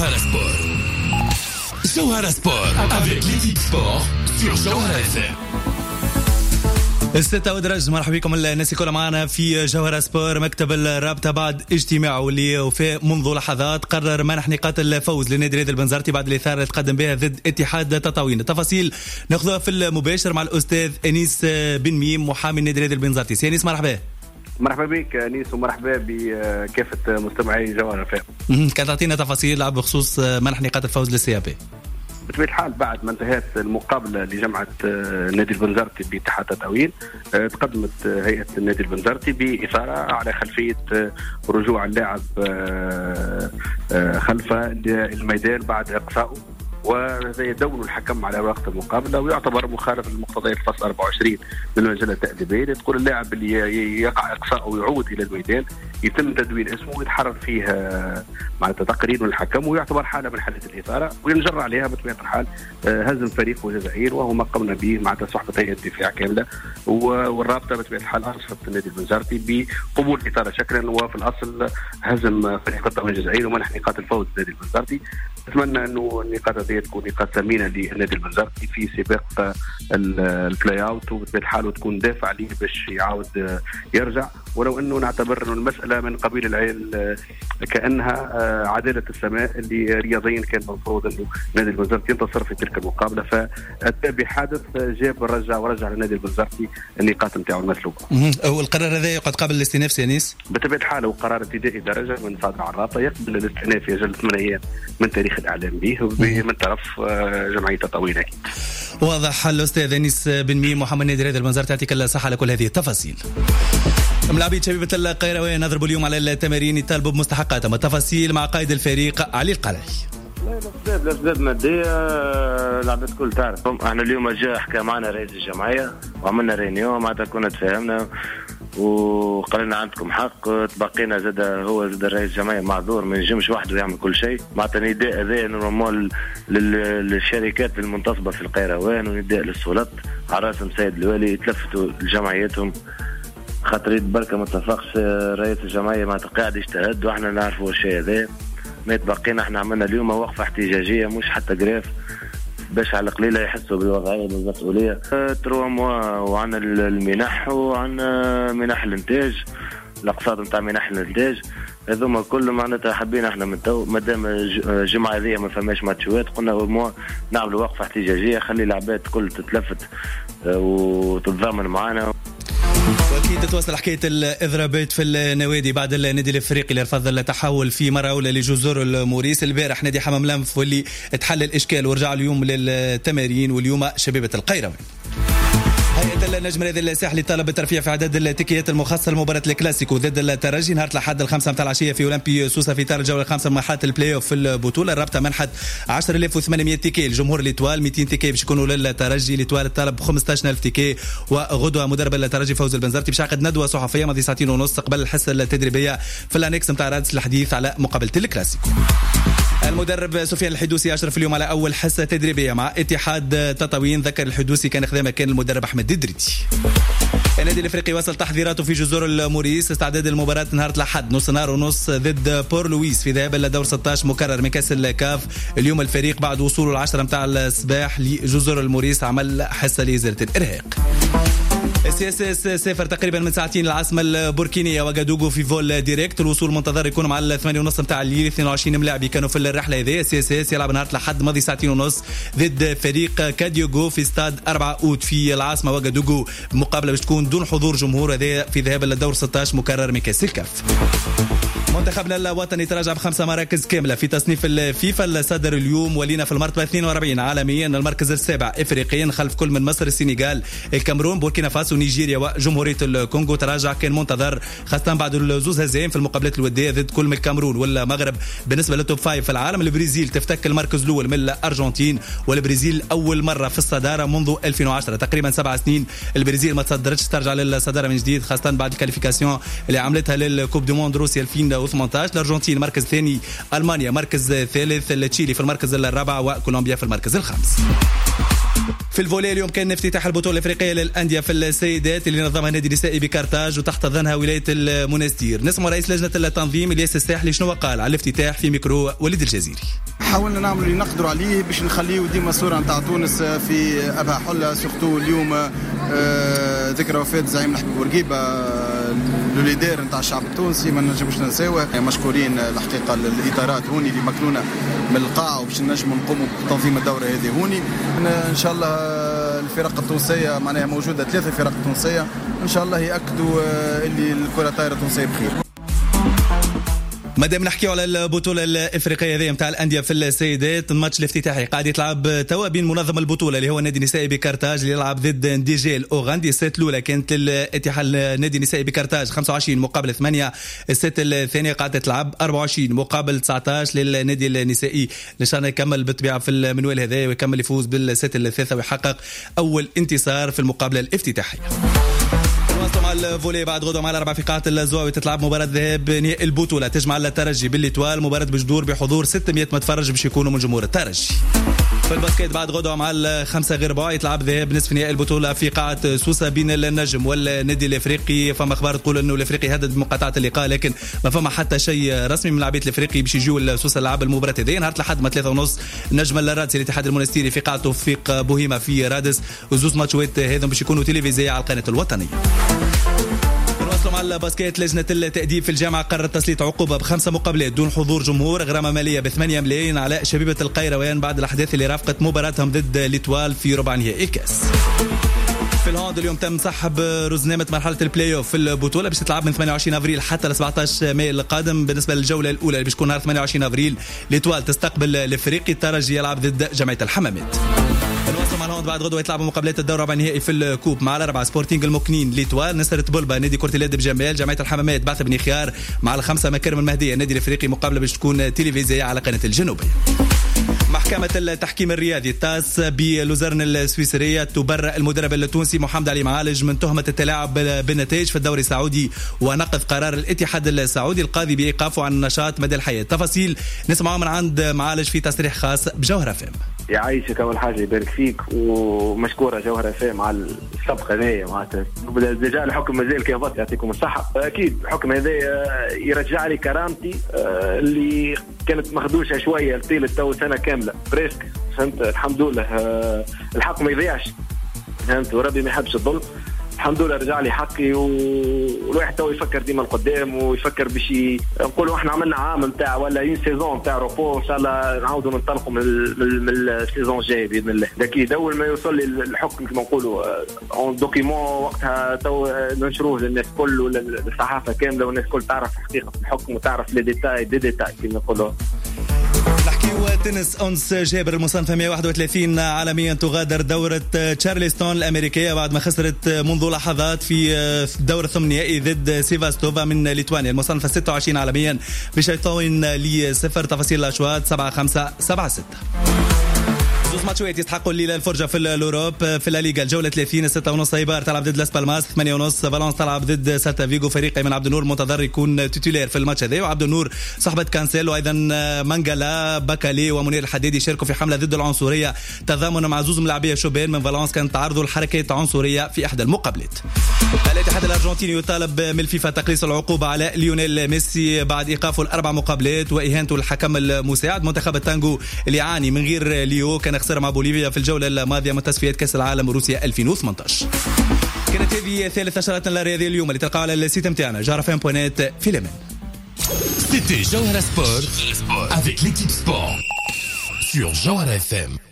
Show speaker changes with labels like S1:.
S1: Jawhara Sport. Jawhara Sport avec l'équipe sport sur Jawhara FM. الستة ودرج. مرحبا بكم الناس كلها معنا في جوهرة سبور. مكتب الرابطة بعد اجتماعه اللي وفي منذ لحظات قرر منح نقاط الفوز لنادي رياض البنزرتي بعد الإثارة اللي تقدم بها ضد اتحاد تطاوين. التفاصيل ناخذها في المباشر مع الأستاذ أنيس بن ميم محامي نادي رياض البنزرتي. سي أنيس مرحبا.
S2: مرحبا بك أنيس ومرحبا بكافة مستمعي جوهرة فهم.
S1: كان تعطينا تفاصيل بخصوص منح نقاط الفوز للسيابي.
S2: بطبيعة الحال بعد ما انتهت المقابلة لجمعة نادي البنزرتي باتحاد تطاوين تقدمت هيئة النادي البنزرتي بإثارة على خلفية رجوع اللاعب خلف الميدان بعد إقصائه، وهذا يدون الحكم على وقت المقابلة ويعتبر مخالف لمقتضيات الفصل 24 من المجلة التأديبية اللي تقول اللاعب اللي يقع إقصاء ويعود إلى الميدان يتم تدوين اسمه ويتحرر فيه معناتها تقرير الحكم ويعتبر حالة من حالة الإثارة وينجر عليها بطبيعة الحال هزم فريق جزائر، وهو ما قمنا به معناتها صحبة هيئة الدفاع كاملة، والرابطة بطبيعة الحال أرشفت النادي البنزرتي بقبول الإثارة شكلا، وفي الأصل هزم فريق التطاوين الجزائري ومنح نقاط الفوز للنادي البنزرتي. أتمنى أنه النقاط هذه تكون نقاط ثمينة للنادي البنزرتي في سباق البلاي اوت، وبطبيعة الحال وتكون دافع ليه باش يعاود يرجع، ولو أنه نعتبر أنه المسألة من قبيل كأنها عدالة السماء اللي رياضيا كان المفروض أنه نادي البنزرتي ينتصر في تلك المقابلة، فأتى بحادث جاب ورجع للنادي البنزرتي النقاط نتاعو المسلوبة.
S1: والقرار هذا يقعد قبل الاستئناف سيانيس؟
S2: بطبيعة الحال وقرار ابتدائي درجة من صادر الرابطة يقبل الاستئناف في أجل 8 أيام من تاريخ الإعلام به من طرف جمعية تطاوين. أكيد
S1: واضح. الأستاذ أنيس بن ميم محمد نادي رياض البنزرتي يعطيك الصحة على كل هذه التفاصيل. ملاعبية شبيبة القيروان نضربوا اليوم على التمارين يطالبوا بمستحقاتهم. التفاصيل مع قائد الفريق علي القلعي.
S3: الأسباب مادية لعبت كل تعرف. احنا اليوم جاء حكى معنا رئيس الجمعية وعملنا رينيون معناتها كنا تفاهمنا وقالنا عندكم حق، تبقينا زاد رئيس الجمعية معذور ما ينجمش وحده يعمل كل شيء، معناتها نداء هذا نورمال للشركات المنتصبة في القيروان ونداء للسلطات على راسهم سيد الوالي يتلفتوا لجمعيتهم خاطر بركة ما اتفقش رئيس الجمعية معناتها قاعد يجتهد واحنا نعرفوا الشيء هذا. ما تبقينا احنا عملنا اليوم وقفة احتجاجية مش حتى جراف باش على القليلة يحسوا بالوضعية بالمسؤولية. 3 موا وعنا المنح وعنا منح الانتاج الاقساط نتاع منح الانتاج هذوما كل معناتها حابين احنا من تو مادام الجمعة هذه ما فماش ماتشوات قلنا موا نعملوا وقفة احتجاجية خلي العباد كل تتلفت وتتضامن معنا.
S1: واكيد تتواصل حكايه الاضرابات في النوادي بعد النادي الافريقي اللي رفض التحول في مره اولى لجزر الموريس. البارح نادي حمام لنف واللي تحل الاشكال ورجع اليوم للتمارين، واليوم شبيبه القيروان. هيئة النجم الرياضي الساحلي طلب الترفيع في عدد التيكيات المخصصة لمباراة الكلاسيكو ضد الترجي نهار الأحد 5 متاع العشية في أولمبي سوسة في إطار الجولة 5 من مرحلة البلاي أوف في البطولة. الرابطة منحت 10,800 تيكي لجمهور الإتوال، 200 تيكي باش يكونوا للترجي. الإتوال طلب 15,000 تيكي. وغدوة مدرب الترجي فوز البنزرتي باش يعقد ندوة صحفية ماضي 2.5 ساعة قبل الحصة التدريبية في الأنكس متاع رادس الحديث على مقابلة الكلاسيكو. المدرب سفيان الحدوسي أشرف اليوم على أول حصة تدريبية مع اتحاد تطاوين. ذكر الحدوسي كان خدامه كان المدرب أحمد ددريتي. النادي الافريقي وصل تحضيراته في جزر الموريس استعداد المباراة نهار الأحد 12:30 ضد بور لويس في ذهاب لدور 16 مكرر من كأس الكاف. اليوم الفريق بعد وصوله 10 متاع الصباح لجزر الموريس عمل حصة لإزالة الإرهاق. السياسة سافر تقريبا من ساعتين العاصمة البوركينية وغادوغو في فول ديريكت. الوصول منتظر يكون مع 8:30 متاع الليل. 22 ملاعب كانوا في الرحلة هذه. السياسة يلعب نهار الأحد ماضي 2:30 ضد فريق كاديوغو في استاد 4 أوت في العاصمة وغادوغو. مقابلة باش تكون دون حضور جمهور هذا في ذهاب للدور 16 مكرر من كأس الكاف. منتخبنا الوطني تراجع ب5 مراكز كاملة في تصنيف الفيفا الصادر اليوم، ولينا في المرتبة 42 عالميا، المركز السابع افريقيا خلف كل من مصر السنغال الكاميرون بوركينا فاسو نيجيريا وجمهورية الكونغو. تراجع كان منتظر خاصة بعد الزوز هزائم في المقابلات الودية ضد كل من الكاميرون والمغرب. بالنسبة للتوب 5 في العالم البرازيل تفتك المركز الأول من الأرجنتين، والبرازيل أول مرة في الصدارة منذ 2010 تقريبا 7 سنين. البرازيل ما تصدرتش ترجع للصدارة من جديد خاصة بعد الكاليفيكاسيون اللي عملتها للكوب دو موند روسيا 2018. الأرجنتين مركز ثاني، ألمانيا مركز ثالث، تشيلي في المركز الرابع وكولومبيا في المركز الخامس. في الفولي اليوم كان افتتاح البطولة الافريقية للأندية في السيدات اللي نظمها نادي النسائي بكارتاج وتحت ظنها ولاية المنستير. نسمع رئيس لجنة التنظيم الياس الساحلي شنو قال على الافتتاح في ميكرو وليد الجزيري.
S4: حاولنا نعمل اللي نقدروا عليه باش نخليه ديما صورة نتاع تونس في أبها حلة، سورتو اليوم ذكرى وفاة زعيم حبيب بورقيبة الليدر نتاع الشعب التونسي، ما نجموش ننساوه. مشكورين الحقيقة الإطارات هوني اللي مكلونا من القاعة وباش نجموا نقوموا بتنظيم الدورة هذه هوني. إن شاء الله الفرق التونسية معناها موجودة 3 فرق تونسية إن شاء الله يأكدوا اللي الكرة الطايرة التونسية بخير.
S1: مادام نحكيو على البطولة الإفريقية هذه نتاع الأندية في السيدات، الماتش الافتتاحي قاعد يتلعب توا بين منظم البطولة اللي هو النادي النسائي بكارتاج اللي يلعب ضد ديجي الأوغندي. السيت الأولى كانت للاتحاد النادي النسائي بكارتاج 25 مقابل 8. السيت الثانية قاعدة تلعب 24 مقابل 19 للنادي النسائي اللي شان يكمل بالطبيعة في المنوال هذا ويكمل يفوز بالسيت الثالثة ويحقق أول انتصار في المقابلة الافتتاحية. مع الفولي بعد غدوة مع الأربع في قاعة الزواوي تتلعب مباراة ذهاب نهائي البطولة تجمع الترجي بالإتوال. مباراة بجدور بحضور 600 متفرج باش يكونوا من جمهور الترجي. في الباسكيت بعد غدوة مع الخمسة غير ربع يتلعب ذهاب نصف نهائي البطولة في قاعة سوسة بين النجم والنادي الافريقي. فما اخبار تقول انه الافريقي هدد بمقاطعة اللقاء لكن ما فما حتى شيء رسمي من لاعبين الافريقي باش يجيو لسوسة لعب المباراة هذه. نهار لحد ما 3:30 نجم الرادس الاتحاد المنستيري في قاعة توفيق بوهيمة في رادس، وزوز ماتشات هذم باش يكونوا تلفزيونية على القناة الوطنية. مع الباسكيت لجنة التأديب في الجامعة قررت تسليط عقوبة ب5 مقابلات دون حضور جمهور، غرامة مالية ب8 ملايين على شبيبة القيروان بعد الأحداث اللي رافقت مباراتهم ضد الإتوال في ربع نهائي الكاس. في الهاند اليوم تم سحب رزنامة مرحلة البلاي اوف في البطولة باش تتلعب من 28 افريل حتى ل 17 مايو القادم. بالنسبة للجولة الأولى اللي باش تكون نهار 28 افريل الإتوال تستقبل الافريقي، الترجي يلعب ضد جمعية الحمامات. الوصل مع الهوند بعد غدوة يتلعبوا مقابلات الدور ربع نهائي في الكوب مع الأربعة سبورتينغ المكنين ليتوال، نصرة بلبا نادي كرة اليد بجمال، جمعية الحمامات بعث بن خيار مع الخمسة مكارم المهدية النادي الافريقي. مقابلة باش تكون تلفزيونية على قناة الجنوبية. محكمة التحكيم الرياضي التاس بلوزرن السويسرية تبرأ المدرب التونسي محمد علي معالج من تهمة التلاعب بالنتائج في الدوري السعودي ونقض قرار الاتحاد السعودي القاضي بإيقافه عن النشاط مدى الحياة. تفاصيل نسمعها من عند معالج في تصريح خاص بجوهرة فام.
S3: يعيشك أول حاجة يبارك فيك ومشكورة جوهرة فام على السبقة هذه معناتها. ديجا الحكم مازال كيهبط يعطيكم الصحة. أكيد الحكم هذا يرجع لي كرامتي اللي كانت مخدوشة شوية لطيلة تو سنة كاملة بريسك، فهمت. الحمد لله الحق ما يضيعش، فهمت، وربي ما يحبش الظلم. الحمد لله رجع لي حقي والواحد تو يفكر ديما القدام ويفكر باش نقولوا احنا عملنا عام نتاع ولا اون سيزون نتاع روبو، ان شاء الله نعاودوا ننطلقوا من السيزون الجاي باذن الله. اكيد اول ما يوصل لي الحكم كما نقولوا اون دوكيمون وقتها تو ننشروه للناس كل ولا الصحافه كامله والناس كل تعرف حقيقه الحكم وتعرف لي ديتاي كما نقولوا.
S1: تنس أنس جابر المصنفة 131 عالميا تغادر دورة تشارلستون الأمريكية بعد ما خسرت منذ لحظات في دور الثمانينيائي ضد سيفاستوفا من ليتوانيا. المصنفة 26 عالميا بشيطين ل0. تفاصيل الأشواط 7-5 7-6. زوز ماتشات يستحقوا الليله الفرجه في الاوروب. في الليغا الجوله 30 6:30 ايبار تلعب ضد لاس بالماس، 8:30 فالنس تلعب ضد سالتا فيغو. فريق من عبد النور منتظر يكون تيتولير في الماتش هذا، وعبد النور صحبه كانسيلو ايضا مانجالا باكالي ومنير الحديدي شاركوا في حمله ضد العنصريه تضامنا مع زوز ملاعبيه شوبين من فالنس كانت تعرضوا لحركات عنصريه في احدى المقابلات. الاتحاد الارجنتيني يطالب من الفيفا تقليص العقوبه على ليونيل ميسي بعد ايقافه الاربع مقابلات واهانته الحكم المساعد. منتخب التانجو اللي يعاني من غير ليو كان خسر مع بوليفيا في الجولة الماضية من تصفيات كأس العالم روسيا 2018. كانت هذه ثالث نشراتنا الرياضية اليوم اللي تلقاها على السيت متاعنا جوهرة.net في اليمن.
S5: C'était Jawhara Sport avec l'équipe sport sur Jawhara FM.